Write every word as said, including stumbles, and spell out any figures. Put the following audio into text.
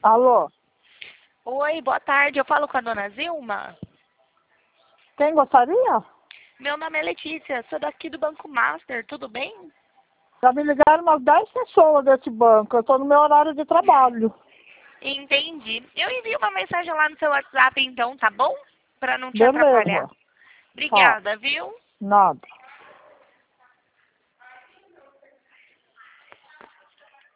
Alô? Oi, boa tarde. Eu falo com a dona Zilma? Quem gostaria? Meu nome é Letícia, sou daqui do Banco Master, tudo bem? Já me ligaram umas dez pessoas desse banco. Eu estou no meu horário de trabalho. Entendi. Eu envio uma mensagem lá no seu WhatsApp então, tá bom? Pra não te Beleza. atrapalhar. Tá. Obrigada, viu? Nada.